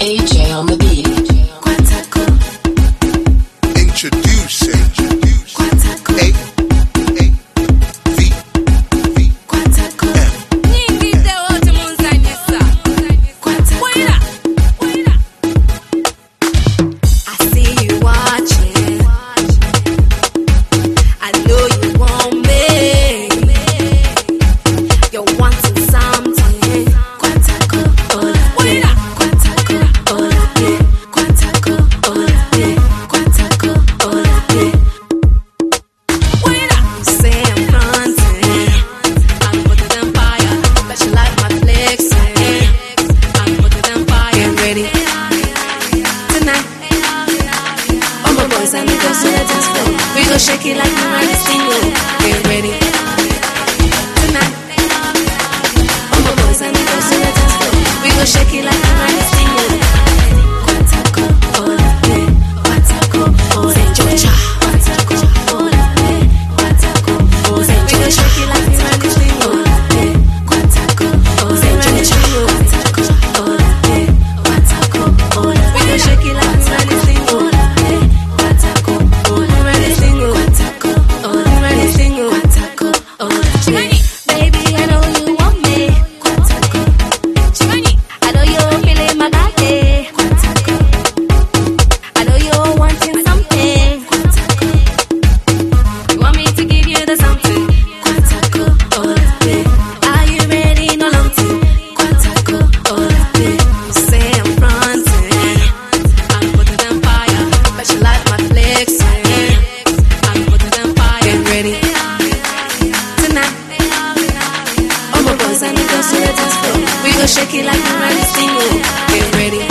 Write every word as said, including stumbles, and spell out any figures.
A J on the beat. Quantaco. Introducing Quantaco. A A V V Quantaco. M. Nyingi de wote munzanyisa. Quantaco. Waira, waira. I see you watching. I know you want me. You're wanting something. Quantaco. Oh, Waira. Quantaco. Oh, yeah. Quantaco. Oh, yeah. Quantaco. Oh, yeah. Waira. Say I'm fronting. I'm putting them fire. Bet you like my flexing. I'm putting them fire. Get ready tonight. All my boys and the girls to the dance floor. We gon' shake it like we're riding single. Get ready tonight. All my boys and the girls to the dance floor. We gon' shake it like we're riding single. Quantaco, oh yeah. Quantaco, oh yeah. Georgia. Quantaco, oh yeah. Quantaco, oh yeah. We gon' shake it like we're riding single. Yeah. Quantaco, oh yeah. Georgia. Quantaco, oh yeah. Quantaco, oh yeah. We gon' shake it like we're riding single. Yeah. Quantaco, oh yeah. Riding single. Quantaco, oh yeah. Riding single. Quantaco, oh yeah. Chimani. Baby, I know you want me. Quantaco. Chimani. I know you're feeling my body. Quantaco. I know you're wanting something. Quantaco. You want me to give you the something. Quantaco. Oh, yeah. Are you ready? No long time. Quantaco. Oh, yeah. Say I'm fronting. I'm putting them fire. Bet you like my flexing. I'm putting them fire. Get ready tonight. All my boys and the girls to the dance floor. We gon' shake it like we're riding single. Get ready